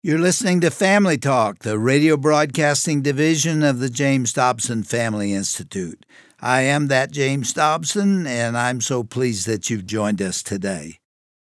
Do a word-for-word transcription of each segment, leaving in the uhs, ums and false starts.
You're listening to Family Talk, the radio broadcasting division of the James Dobson Family Institute. I am that James Dobson, and I'm so pleased that you've joined us today.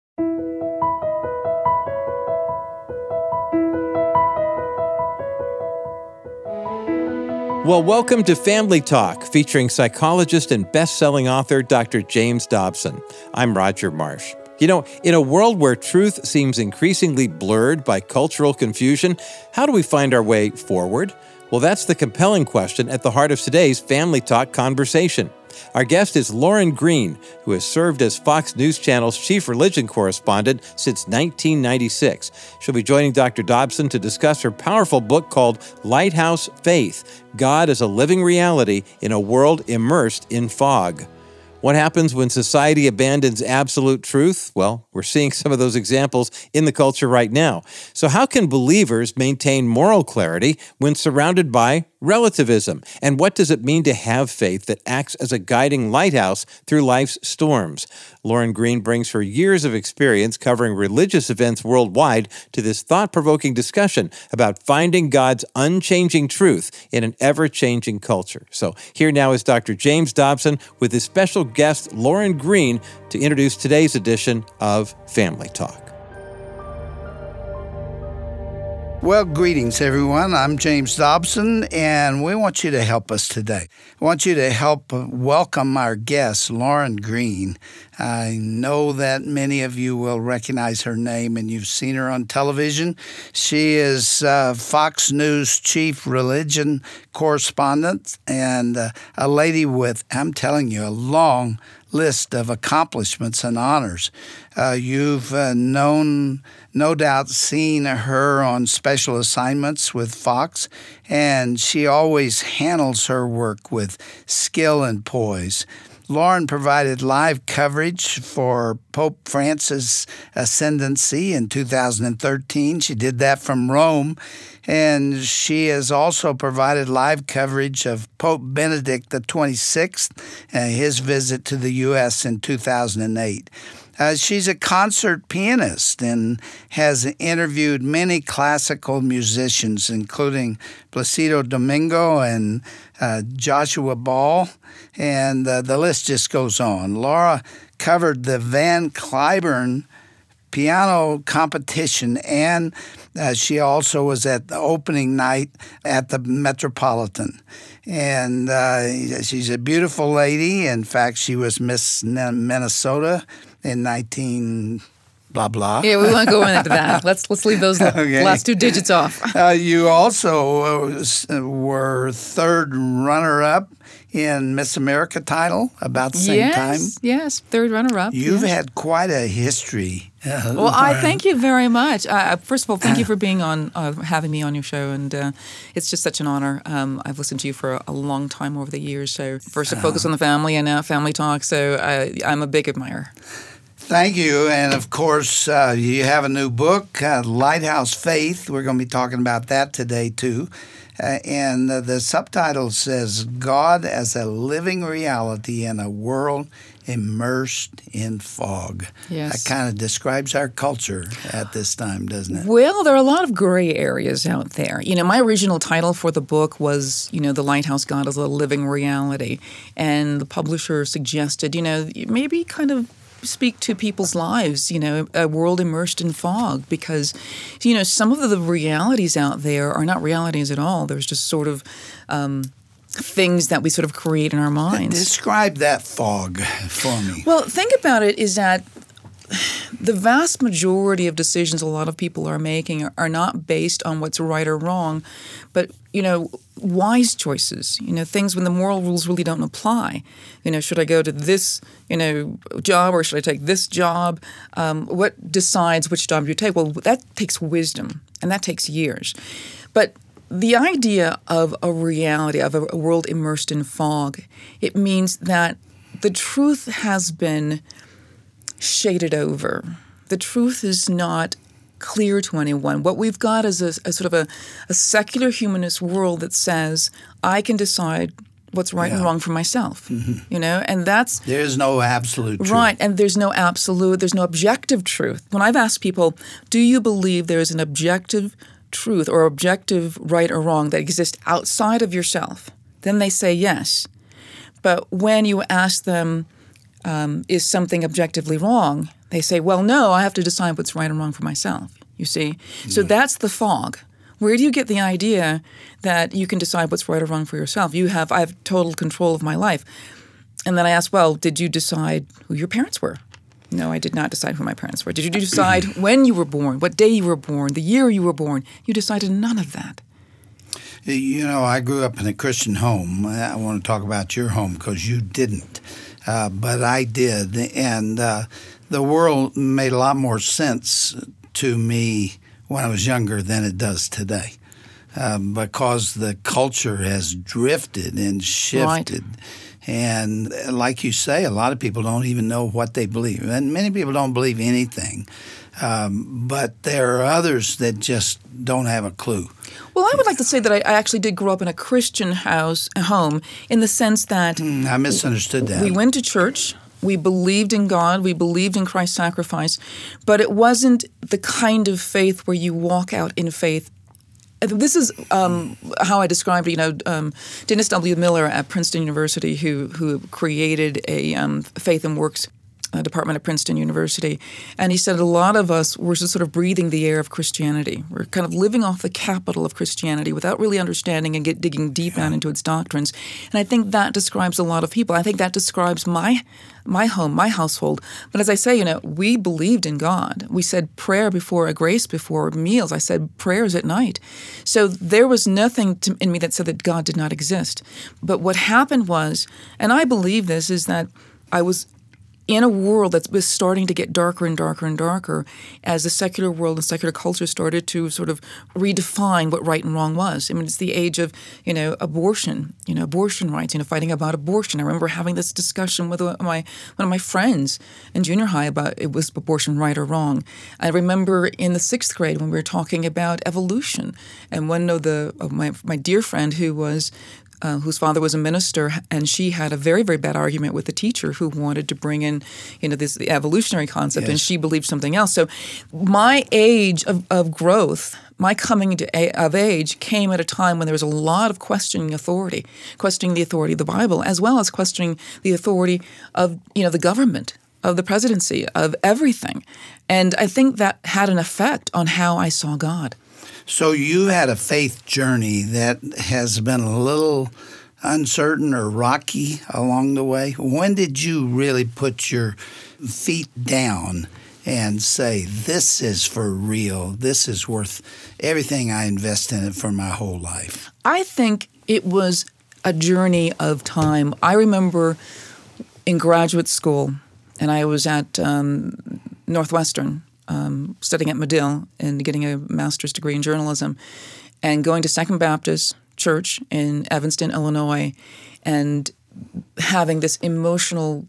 Well, welcome to Family Talk, featuring psychologist and best-selling author Doctor James Dobson. I'm Roger Marsh. You know, in a world where truth seems increasingly blurred by cultural confusion, how do we find our way forward? Well, that's the compelling question at the heart of today's Family Talk conversation. Our guest is Lauren Green, who has served as Fox News Channel's chief religion correspondent since nineteen ninety-six. She'll be joining Doctor Dobson to discuss her powerful book called Lighthouse Faith: God as a Living Reality in a World Immersed in Fog. What happens when society abandons absolute truth? Well, we're seeing some of those examples in the culture right now. So how can believers maintain moral clarity when surrounded by relativism? And what does it mean to have faith that acts as a guiding lighthouse through life's storms? Lauren Green brings her years of experience covering religious events worldwide to this thought-provoking discussion about finding God's unchanging truth in an ever-changing culture. So here now is Doctor James Dobson with his special guest, Lauren Green, to introduce today's edition of Family Talk. Well, greetings, everyone. I'm James Dobson, and we want you to help us today. I want you to help welcome our guest, Lauren Green. I know that many of you will recognize her name, and you've seen her on television. She is uh, Fox News chief religion correspondent and uh, a lady with, I'm telling you, a long list of accomplishments and honors. Uh, you've uh, known, no doubt, seen her on special assignments with Fox, and she always handles her work with skill and poise. Lauren provided live coverage for Pope Francis' ascendancy in two thousand thirteen. She did that from Rome. And she has also provided live coverage of Pope Benedict the twenty-sixth, uh, his visit to the U S in two thousand eight. Uh, she's a concert pianist and has interviewed many classical musicians, including Placido Domingo and uh, Joshua Ball, and uh, the list just goes on. Laura covered the Van Cliburn piano competition, and uh, she also was at the opening night at the Metropolitan. And uh, she's a beautiful lady. In fact, she was Miss Minnesota in nineteen blah blah. Yeah, we won't go into that. Let's let's leave those okay. last two digits off. uh, you also uh, were third runner-up in Miss America title about the same yes, time. Yes, third runner-up. You've yes. had quite a history. Uh, well, I thank you very much. Uh, first of all, thank you for being on, uh, having me on your show, and uh, it's just such an honor. Um, I've listened to you for a, a long time over the years. So first, I focus on the family, and now Family Talk. So I, I'm a big admirer. Thank you. And, of course, uh, you have a new book, uh, Lighthouse Faith. We're going to be talking about that today, too. Uh, and uh, the subtitle says, God as a Living Reality in a World Immersed in Fog. Yes. That kind of describes our culture at this time, doesn't it? Well, there are a lot of gray areas out there. You know, my original title for the book was, you know, The Lighthouse God as a Living Reality. And the publisher suggested, you know, maybe kind of speak to people's lives, you know, a world immersed in fog, because, you know, some of the realities out there are not realities at all. There's just sort of um, things that we sort of create in our minds. Describe that fog for me. Well, think about it is that the vast majority of decisions a lot of people are making are not based on what's right or wrong, but, you know, wise choices, you know, things when the moral rules really don't apply. You know, should I go to this, you know, job or should I take this job? Um, what decides which job you take? Well, that takes wisdom, and that takes years. But the idea of a reality, of a, a world immersed in fog, it means that the truth has been shaded over. The truth is not clear to anyone. What we've got is a, a sort of a, a secular humanist world that says, I can decide what's right Yeah. and wrong for myself, Mhm. you know, and that's There's no absolute truth. right. And there's no absolute, there's no objective truth. When I've asked people, do you believe there is an objective truth or objective right or wrong that exists outside of yourself? Then they say yes. But when you ask them, um, is something objectively wrong? They say, well, no, I have to decide what's right and wrong for myself, you see? So that's the fog. Where do you get the idea that you can decide what's right or wrong for yourself? You have, I have total control of my life. And then I ask, well, did you decide who your parents were? No, I did not decide who my parents were. Did you decide when you were born, what day you were born, the year you were born? You decided none of that. You know, I grew up in a Christian home. I want to talk about your home because you didn't, uh, but I did. And uh, the world made a lot more sense to me when I was younger than it does today, uh, because the culture has drifted and shifted. Right. And like you say, a lot of people don't even know what they believe. And many people don't believe anything. Um, but there are others that just don't have a clue. Well, I would like to say that I, I actually did grow up in a Christian house, home, in the sense that Mm, I misunderstood that. we went to church. We believed in God. We believed in Christ's sacrifice. But it wasn't the kind of faith where you walk out in faith. This is um, how I described it. You know, um, Dennis W. Miller at Princeton University, who who created a um, faith and works uh, department at Princeton University, and he said a lot of us were just sort of breathing the air of Christianity. We're kind of living off the capital of Christianity without really understanding and get digging deep down into its doctrines. And I think that describes a lot of people. I think that describes my my home, my household. But as I say, you know, we believed in God. We said prayer before, a grace before meals. I said prayers at night. So there was nothing to, in me that said that God did not exist. But what happened was, and I believe this, is that I was in a world that was starting to get darker and darker and darker as the secular world and secular culture started to sort of redefine what right and wrong was. I mean, it's the age of, you know, abortion, you know, abortion rights, you know, fighting about abortion. I remember having this discussion with my one of my friends in junior high about it was abortion right or wrong. I remember in the sixth grade when we were talking about evolution, and one of the of my my dear friend who was Uh, whose father was a minister, and she had a very, very bad argument with the teacher who wanted to bring in, you know, this the evolutionary concept, Yes. and she believed something else. So my age of, of growth, my coming to a, of age came at a time when there was a lot of questioning authority, questioning the authority of the Bible, as well as questioning the authority of, you know, the government, of the presidency, of everything. And I think that had an effect on how I saw God. So you had a faith journey that has been a little uncertain or rocky along the way. When did you really put your feet down and say, this is for real, this is worth everything I invest in it for my whole life? I think it was a journey of time. I remember in graduate school, and I was at um, Northwestern, Um, studying at Medill and getting a master's degree in journalism, and going to Second Baptist Church in Evanston, Illinois, and having this emotional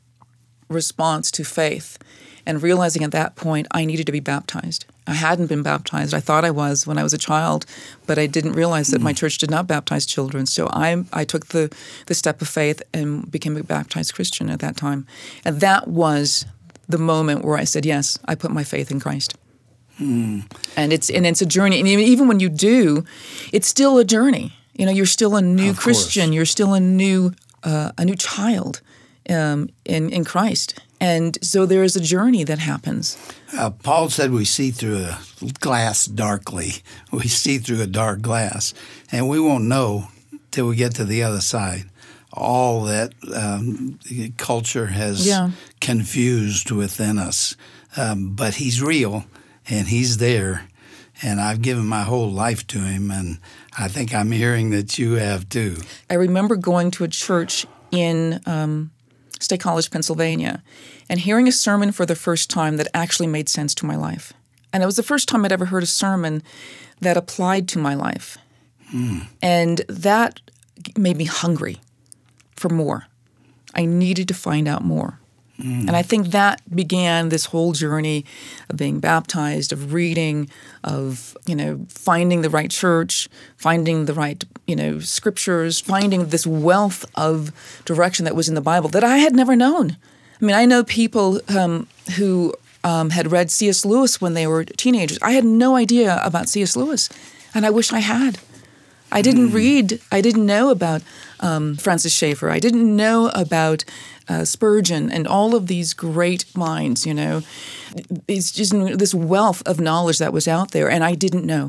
response to faith, and realizing at that point I needed to be baptized. I hadn't been baptized. I thought I was when I was a child, but I didn't realize that my church did not baptize children. So I I took the, the step of faith and became a baptized Christian at that time. And that was the moment where I said, yes, I put my faith in Christ. Hmm. And it's and it's a journey. And even when you do, it's still a journey. You know, you're still a new Of Christian. course. You're still a new uh, a new child um, in in Christ. And so there is a journey that happens. Uh, Paul said we see through a glass darkly. We see through a dark glass. And we won't know till we get to the other side all that um, culture has Yeah. confused within us. Um, but he's real, and he's there, and I've given my whole life to him, and I think I'm hearing that you have too. I remember going to a church in um, State College, Pennsylvania, and hearing a sermon for the first time that actually made sense to my life. And it was the first time I'd ever heard a sermon that applied to my life. Hmm. And that made me hungry for more. I needed to find out more. Mm. And I think that began this whole journey of being baptized, of reading, of, you know, finding the right church, finding the right, you know, scriptures, finding this wealth of direction that was in the Bible that I had never known. I mean, I know people um, who um, had read C S Lewis when they were teenagers. I had no idea about C S Lewis, and I wish I had. I didn't mm. read, I didn't know about um, Francis Schaeffer. I didn't know about uh, Spurgeon and all of these great minds, you know. It's just this wealth of knowledge that was out there, and I didn't know.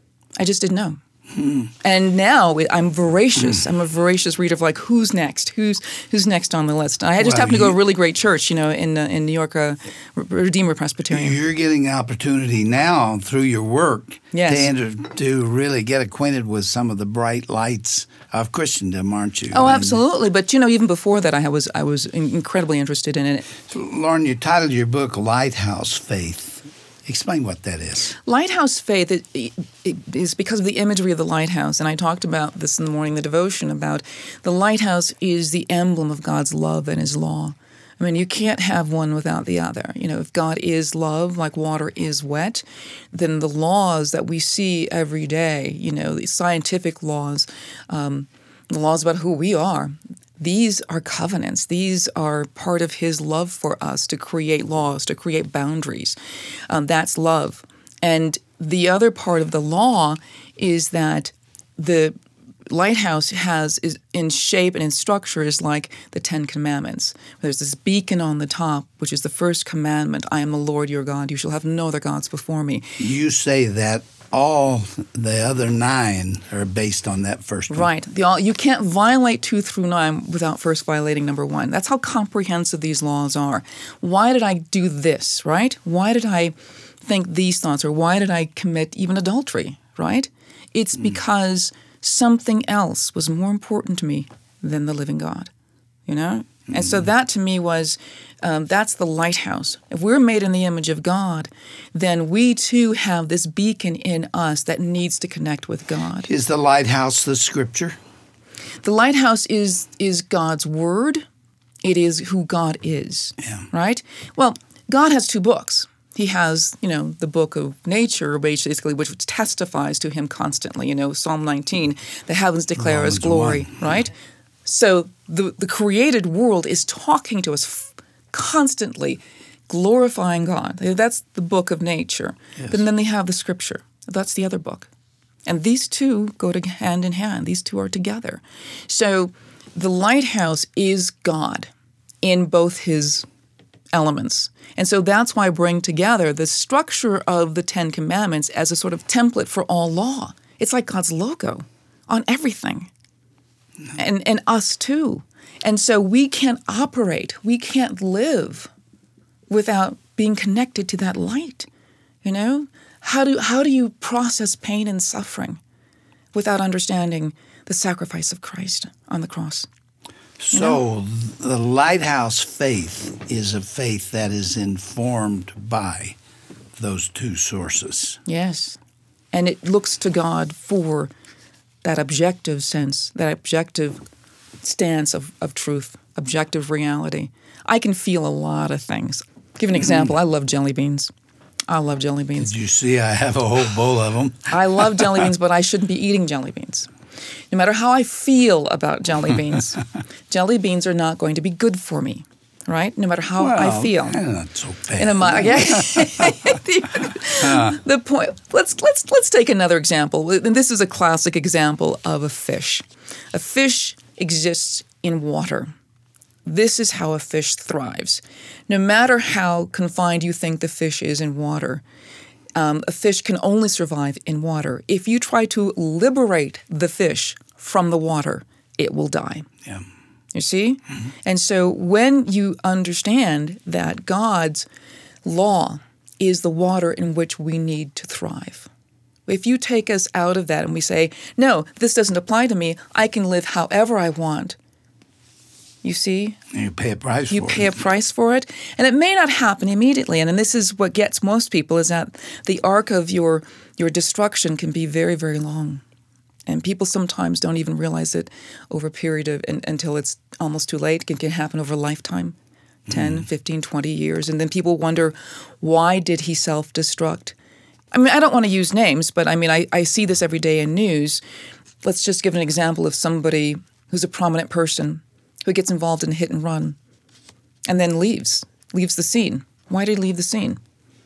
I just didn't know. Hmm. And now I'm voracious. I'm a voracious reader of like, who's next? Who's who's next on the list? And I just well, happen to go to a really great church, you know, in uh, in New York, uh, Redeemer Presbyterian. You're getting an opportunity now through your work yes. to enter, to really get acquainted with some of the bright lights of Christendom, aren't you? Oh, absolutely. But you know, even before that, I was I was incredibly interested in it. So, Lauren, you titled your book "Lighthouse Faith." Explain what that is. Lighthouse faith it, it is because of the imagery of the lighthouse. And I talked about this in the morning, the devotion, about the lighthouse is the emblem of God's love and his law. I mean, you can't have one without the other. You know, if God is love, like water is wet, then the laws that we see every day, you know, the scientific laws, um, the laws about who we are, these are covenants. These are part of his love for us to create laws, to create boundaries. Um, that's love. And the other part of the law is that the lighthouse has, is in shape and in structure, is like the Ten Commandments. There's this beacon on the top, which is the first commandment. I am the Lord your God. You shall have no other gods before me. You say that all the other nine are based on that first one. Right. The all, you can't violate two through nine without first violating number one. That's how comprehensive these laws are. Why did I do this, right? Why did I think these thoughts, or why did I commit even adultery, right? It's mm. because something else was more important to me than the living God, you know? Mm. And so that to me was, um, that's the lighthouse. If we're made in the image of God, then we too have this beacon in us that needs to connect with God. Is the lighthouse the scripture? The lighthouse is is God's word. It is who God is, yeah. right? Well, God has two books. He has, you know, the book of nature, basically, which testifies to him constantly. You know, Psalm nineteen, the heavens declare his glory, right? So the, the created world is talking to us f- constantly, glorifying God. That's the book of nature. Yes. But then they have the scripture. That's the other book. And these two go to hand in hand. These two are together. So the lighthouse is God in both his elements. And so that's why I bring together the structure of the Ten Commandments as a sort of template for all law. It's like God's logo on everything. And and us too. And so we can't operate, we can't live without being connected to that light. You know? How do how do you process pain and suffering without understanding the sacrifice of Christ on the cross? So you know? The lighthouse faith is a faith that is informed by those two sources. Yes. And it looks to God for that objective sense, that objective stance of, of truth, objective reality. I can feel a lot of things. I'll give an example. I love jelly beans. I love jelly beans. Did you see I have a whole bowl of them? I love jelly beans, but I shouldn't be eating jelly beans. No matter how I feel about jelly beans, jelly beans are not going to be good for me, right? No matter how well, I feel. Not so bad. In a mo- yeah. the, the point. Let's let's let's take another example, and this is a classic example of a fish. A fish exists in water. This is how a fish thrives. No matter how confined you think the fish is in water, um, a fish can only survive in water. If you try to liberate the fish from the water, it will die. Yeah. You see? Mm-hmm. And so when you understand that God's law is the water in which we need to thrive, if you take us out of that and we say, no, this doesn't apply to me, I can live however I want, you see? You pay a price you for it. You pay a price for it. And it may not happen immediately. And, and this is what gets most people, is that the arc of your your destruction can be very, very long. And people sometimes don't even realize it over a period of, and, until it's almost too late. It can happen over a lifetime. ten, mm. fifteen, twenty years. And then people wonder, why did he self-destruct? I mean, I don't want to use names, but I mean, I, I see this every day in news. Let's just give an example of somebody who's a prominent person who gets involved in a hit and run and then leaves, leaves the scene. Why did he leave the scene?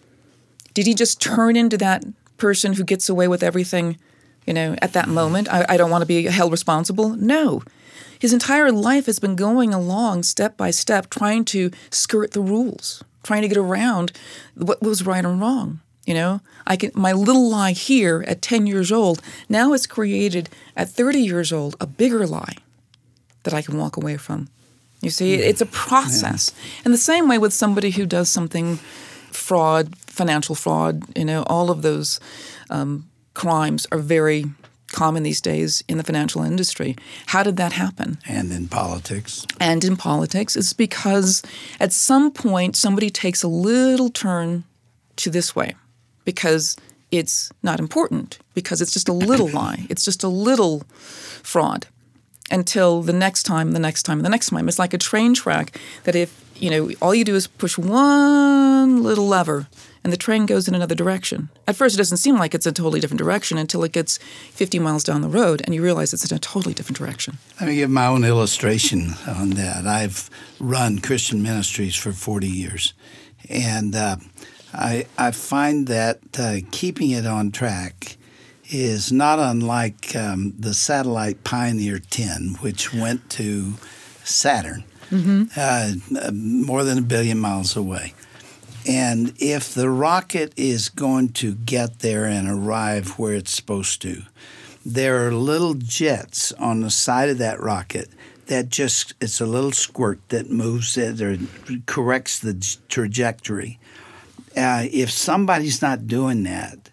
Did he just turn into that person who gets away with everything, you know, at that moment? I, I don't want to be held responsible. No. His entire life has been going along step by step, trying to skirt the rules, trying to get around what was right and wrong. You know, I can my little lie here at ten years old, now it's created at thirty years old, a bigger lie that I can walk away from. You see, it's a process. Yeah. And the same way with somebody who does something, fraud, financial fraud, you know, all of those um, crimes are very common these days in the financial industry. How did that happen? And in politics. And in politics. It's because at some point somebody takes a little turn to this way because it's not important, because it's just a little lie. It's just a little fraud until the next time, the next time, the next time. It's like a train track that if, you know, all you do is push one little lever and the train goes in another direction. At first, it doesn't seem like it's a totally different direction until it gets fifty miles down the road and you realize it's in a totally different direction. Let me give my own illustration on that. I've run Christian ministries for forty years, and uh, I, I find that uh, keeping it on track is not unlike um, the satellite Pioneer ten, which went to Saturn, mm-hmm. uh, more than a billion miles away. And if the rocket is going to get there and arrive where it's supposed to, there are little jets on the side of that rocket that just, it's a little squirt that moves it or corrects the trajectory. Uh, if somebody's not doing that,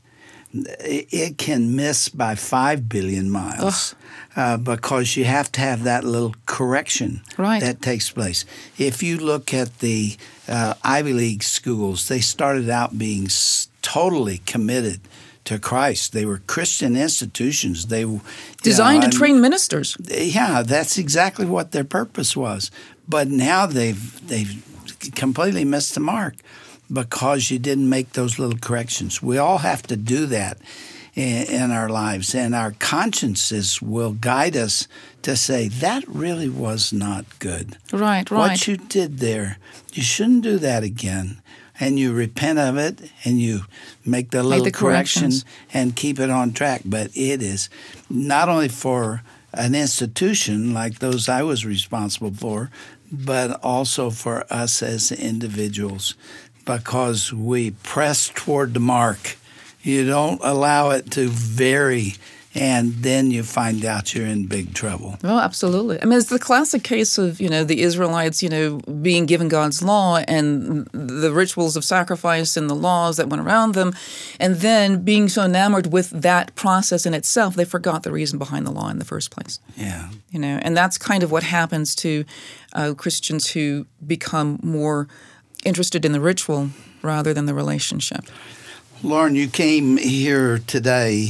it can miss by five billion miles uh, because you have to have that little correction right. that takes place. If you look at the uh, Ivy League schools, they started out being s- totally committed to Christ. They were Christian institutions. They were designed know, to train ministers. Yeah, that's exactly what their purpose was. But now they've they've completely missed the mark, because you didn't make those little corrections. We all have to do that in, in our lives, and our consciences will guide us to say, that really was not good. Right, right. What you did there, you shouldn't do that again. And you repent of it, and you make the little make the correction and keep it on track. But it is not only for an institution like those I was responsible for, but also for us as individuals, because we press toward the mark. You don't allow it to vary, and then you find out you're in big trouble. Oh, absolutely. I mean, it's the classic case of, you know, the Israelites, you know, being given God's law and the rituals of sacrifice and the laws that went around them, and then being so enamored with that process in itself, they forgot the reason behind the law in the first place. Yeah. You know, and that's kind of what happens to uh, Christians who become more interested in the ritual rather than the relationship. Lauren, you came here today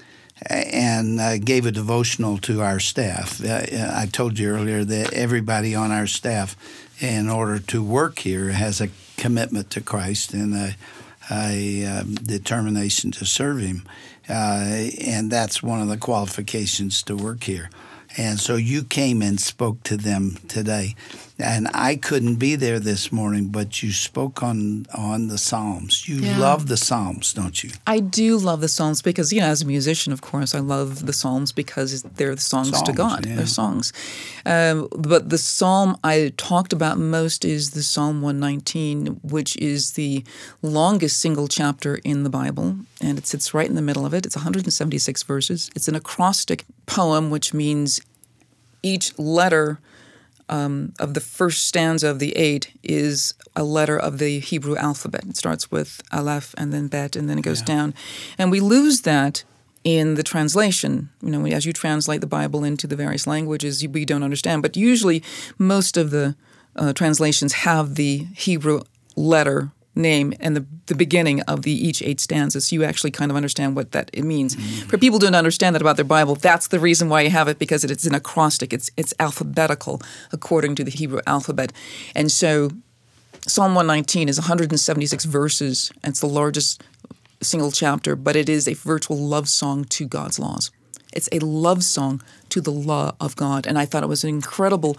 and uh, gave a devotional to our staff. Uh, I told you earlier that everybody on our staff, in order to work here, has a commitment to Christ and a, a um, determination to serve Him. Uh, and that's one of the qualifications to work here. And so you came and spoke to them today. And I couldn't be there this morning, but you spoke on on the Psalms. You yeah. love the Psalms, don't you? I do love the Psalms because, you know, as a musician, of course, I love the Psalms because they're the songs, songs to God. Yeah. They're songs. Um, but the Psalm I talked about most is the Psalm one nineteen, which is the longest single chapter in the Bible. And it sits right in the middle of it. It's one hundred seventy-six verses. It's an acrostic poem, which means each letter um, of the first stanza of the eight is a letter of the Hebrew alphabet. It starts with Aleph and then Bet, and then it goes yeah. down. And we lose that in the translation. You know, as you translate the Bible into the various languages, we don't understand. But usually most of the uh, translations have the Hebrew letter name and the, the beginning of the each eight stanzas, so you actually kind of understand what that it means. Mm-hmm. For people who don't understand that about their Bible, that's the reason why you have it, because it, it's an acrostic. It's it's alphabetical according to the Hebrew alphabet. And so Psalm one nineteen is one hundred seventy-six verses, and it's the largest single chapter, but it is a virtual love song to God's laws. It's a love song to the law of God. And I thought it was an incredible,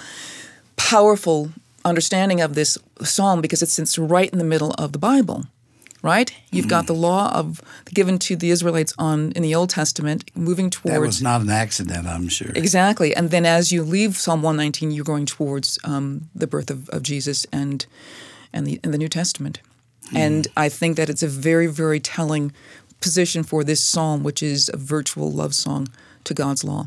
powerful understanding of this psalm because it sits right in the middle of the Bible, right? You've mm-hmm. got the law of given to the Israelites on in the Old Testament, moving towards... That was not an accident, I'm sure. Exactly. And then as you leave Psalm one nineteen, you're going towards um, the birth of, of Jesus and and the, and the New Testament. Mm-hmm. And I think that it's a very, very telling position for this psalm, which is a virtual love song to God's law.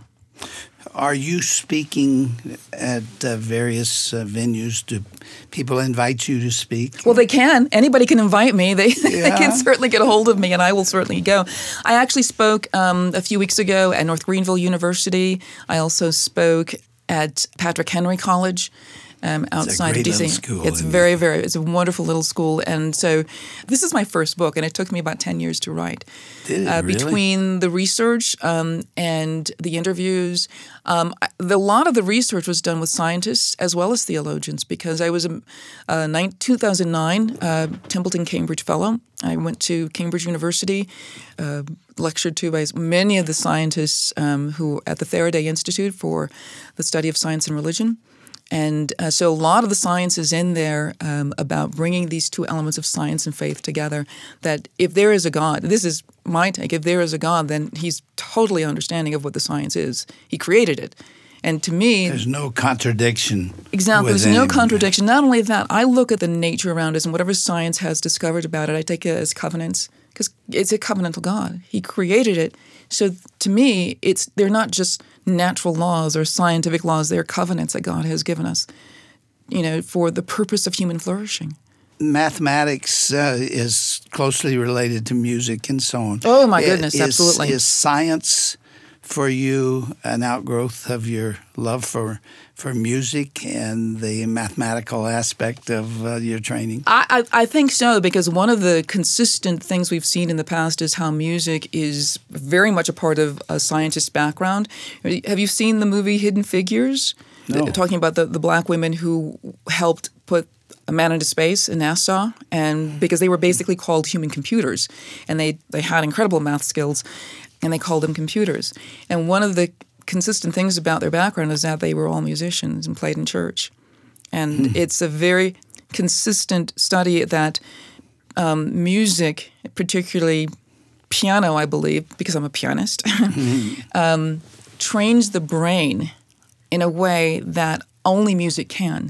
Are you speaking at uh, various uh, venues? Do people invite you to speak? Well, they can. Anybody can invite me. They, yeah. they can certainly get a hold of me, and I will certainly go. I actually spoke um, a few weeks ago at North Greenville University. I also spoke at Patrick Henry College. Um, outside of D C. School, it's very, it? very, it's a wonderful little school. And so this is my first book, and it took me about ten years to write. Did it uh, really? Between the research um, and the interviews. Um, the, a lot of the research was done with scientists as well as theologians because I was a, a nine, two thousand nine uh, Templeton Cambridge Fellow. I went to Cambridge University, uh, lectured to by many of the scientists um, who at the Faraday Institute for the study of science and religion. And uh, so a lot of the science is in there um, about bringing these two elements of science and faith together, that if there is a God, this is my take, if there is a God, then he's totally understanding of what the science is. He created it. And to me... There's no contradiction. Exactly. There's no anyone. contradiction. Not only that, I look at the nature around us and whatever science has discovered about it, I take it as covenants because it's a covenantal God. He created it. So to me, it's they're not just natural laws or scientific laws. They're covenants that God has given us, you know, for the purpose of human flourishing. Mathematics uh, is closely related to music and so on. Oh, my goodness, is, absolutely. Is science for you an outgrowth of your love for for music and the mathematical aspect of uh, your training? I, I, I think so, because one of the consistent things we've seen in the past is how music is very much a part of a scientist's background. Have you seen the movie Hidden Figures? No. The, talking about the, the black women who helped put a man into space in NASA, and because they were basically called human computers, and they, they had incredible math skills, and they called them computers. And one of the consistent things about their background is that they were all musicians and played in church. And hmm. it's a very consistent study that um, music, particularly piano, I believe, because I'm a pianist, mm-hmm. um, trains the brain in a way that only music can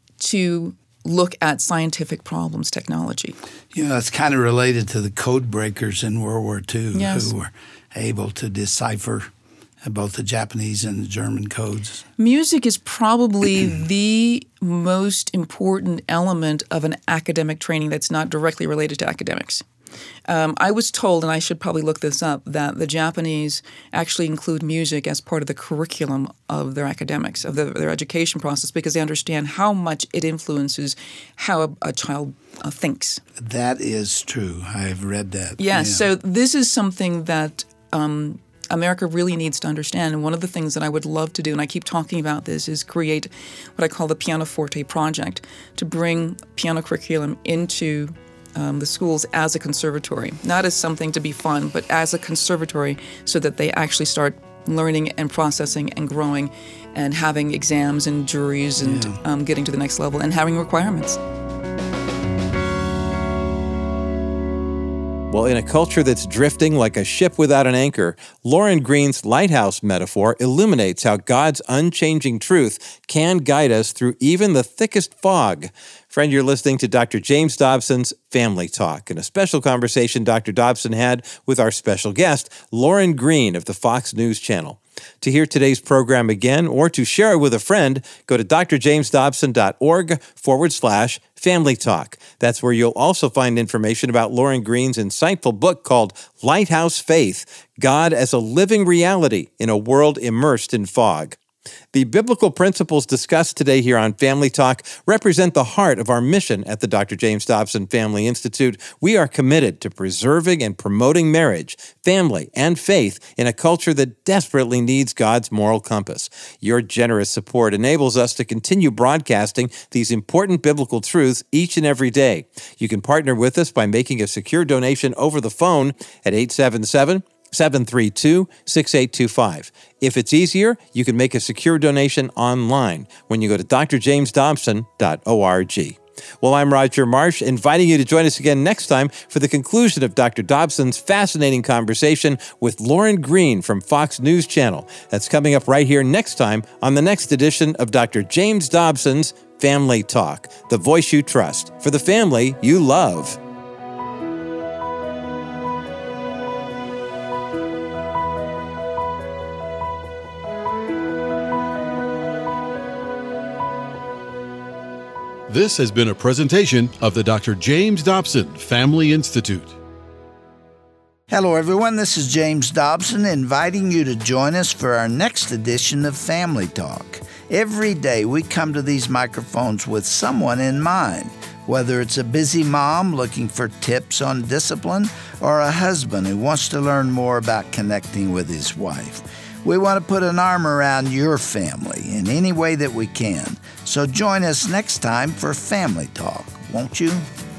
to look at scientific problems, technology. You know, it's kind of related to the code breakers in World War Two yes. who were able to decipher both the Japanese and the German codes. Music is probably the most important element of an academic training that's not directly related to academics. Um, I was told, and I should probably look this up, that the Japanese actually include music as part of the curriculum of their academics, of the, their education process, because they understand how much it influences how a, a child uh, thinks. That is true. I've read that. Yeah, yeah. So this is something that um, America really needs to understand. And one of the things that I would love to do, and I keep talking about this, is create what I call the Pianoforte Project, to bring piano curriculum into Um, the schools as a conservatory, not as something to be fun, but as a conservatory so that they actually start learning and processing and growing and having exams and juries and yeah. um, getting to the next level and having requirements. Well, in a culture that's drifting like a ship without an anchor, Lauren Green's lighthouse metaphor illuminates how God's unchanging truth can guide us through even the thickest fog. Friend, you're listening to Doctor James Dobson's Family Talk, and a special conversation Doctor Dobson had with our special guest, Lauren Green of the Fox News Channel. To hear today's program again or to share it with a friend, go to drjamesdobson.org forward slash family talk. That's where you'll also find information about Lauren Green's insightful book called Lighthouse Faith, God as a Living Reality in a World Immersed in Fog. The biblical principles discussed today here on Family Talk represent the heart of our mission at the Doctor James Dobson Family Institute. We are committed to preserving and promoting marriage, family, and faith in a culture that desperately needs God's moral compass. Your generous support enables us to continue broadcasting these important biblical truths each and every day. You can partner with us by making a secure donation over the phone at eight seven seven, seven three two, six eight two five. If it's easier, you can make a secure donation online when you go to d r james dobson dot org. Well, I'm Roger Marsh, inviting you to join us again next time for the conclusion of Doctor Dobson's fascinating conversation with Lauren Green from Fox News Channel. That's coming up right here next time on the next edition of Doctor James Dobson's Family Talk, the voice you trust for the family you love. This has been a presentation of the Doctor James Dobson Family Institute. Hello, everyone. This is James Dobson inviting you to join us for our next edition of Family Talk. Every day we come to these microphones with someone in mind, whether it's a busy mom looking for tips on discipline or a husband who wants to learn more about connecting with his wife. We want to put an arm around your family in any way that we can. So join us next time for Family Talk, won't you?